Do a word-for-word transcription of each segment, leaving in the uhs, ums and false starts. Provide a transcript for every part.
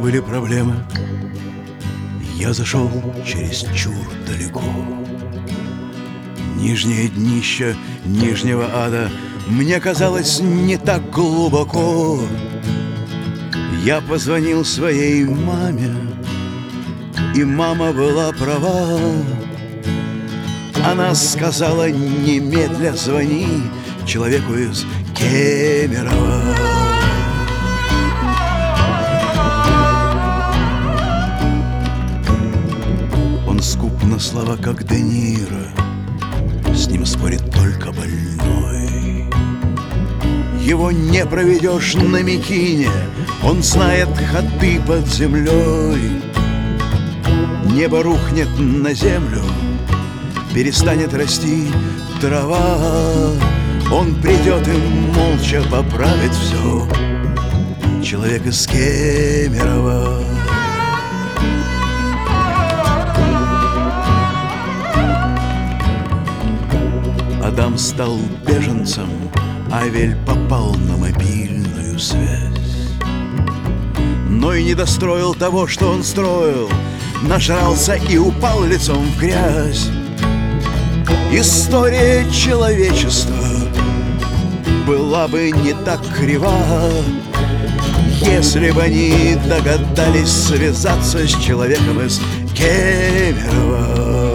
были проблемы, я зашел чересчур далеко. Нижнее днище нижнего ада мне казалось не так глубоко. Я позвонил своей маме, и мама была права. Она сказала: немедля звони человеку из Кемерово. Он скуп на слова, как Де Ниро, с ним спорит только больной. Его не проведешь на Микине, он знает ходы под землей. Небо рухнет на землю, перестанет расти трава. Он придет и молча поправит все. Человек из Кемерово. Адам стал беженцем, Авель попал на мобильную связь. Но и не достроил того, что он строил, нажрался и упал лицом в грязь. История человечества была бы не так крива, если бы они догадались связаться с человеком из Кемерово.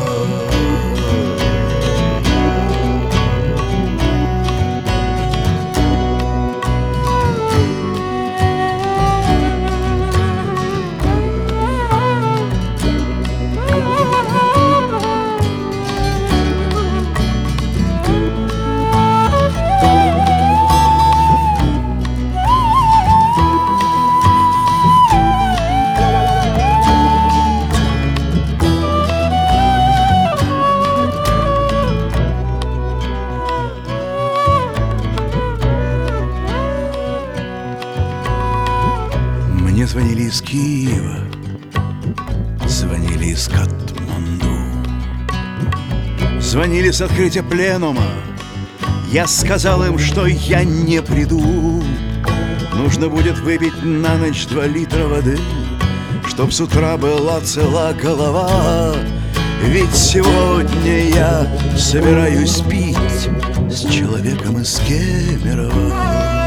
Мне звонили из Киева, звонили из Катманду, звонили с открытия пленума. Я сказал им, что я не приду. Нужно будет выпить на ночь два литра воды, чтоб с утра была цела голова. Ведь сегодня я собираюсь пить с человеком из Кемерово.